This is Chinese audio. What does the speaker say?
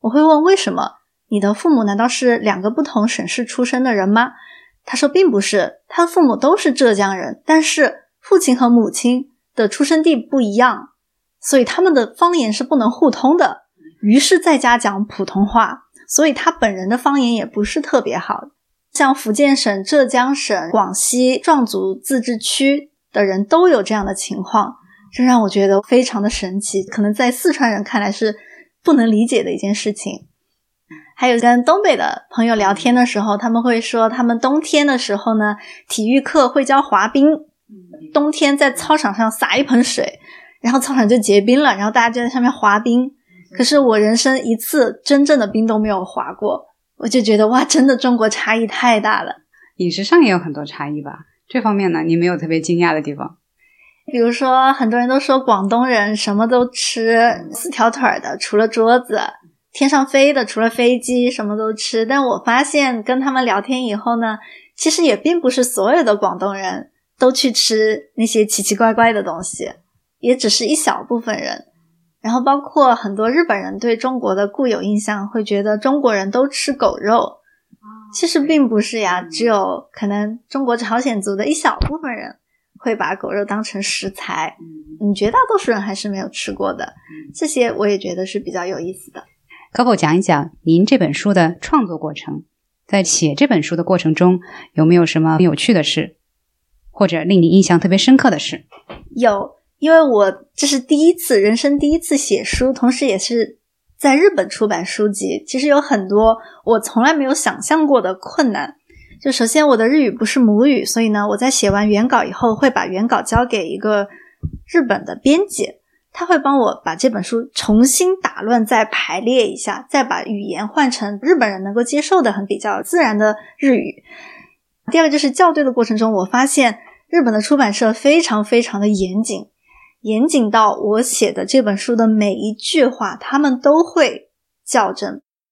我会问为什么？你的父母难道是2个不同省市出生的人吗？他说并不是，他的父母都是浙江人，但是父亲和母亲的出生地不一样，所以他们的方言是不能互通的，于是在家讲普通话，所以他本人的方言也不是特别好。像福建省、浙江省、广西壮族自治区的人都有这样的情况，这让我觉得非常的神奇，可能在四川人看来是不能理解的一件事情。还有跟东北的朋友聊天的时候，他们会说他们冬天的时候呢，体育课会教滑冰，冬天在操场上洒一盆水，然后操场就结冰了，然后大家就在上面滑冰。可是我人生一次真正的冰都没有滑过，我就觉得哇，真的中国差异太大了。 饮食上也有很多差异吧？这方面呢，你没有特别惊讶的地方？ 比如说很多人都说广东人什么都吃，4条腿的除了桌子，天上飞的除了飞机什么都吃，但我发现跟他们聊天以后呢，其实也并不是所有的广东人都去吃那些奇奇怪怪的东西，也只是一小部分人。然后包括很多日本人对中国的固有印象会觉得中国人都吃狗肉，其实并不是呀，只有可能中国朝鲜族的一小部分人会把狗肉当成食材，绝大多数人还是没有吃过的。这些我也觉得是比较有意思的。 可否讲一讲您这本书的创作过程？在写这本书的过程中，有没有什么有趣的事，或者令你印象特别深刻的事？ 有，因为我这是人生第一次写书，同时也是在日本出版书籍，其实有很多我从来没有想象过的困难。就首先我的日语不是母语，所以呢，我在写完原稿以后会把原稿交给一个日本的编辑，他会帮我把这本书重新打乱再排列一下，再把语言换成日本人能够接受的很比较自然的日语。第二个就是校对的过程中，我发现日本的出版社非常非常的严谨，严谨到我写的这本书的每一句话他们都会校正，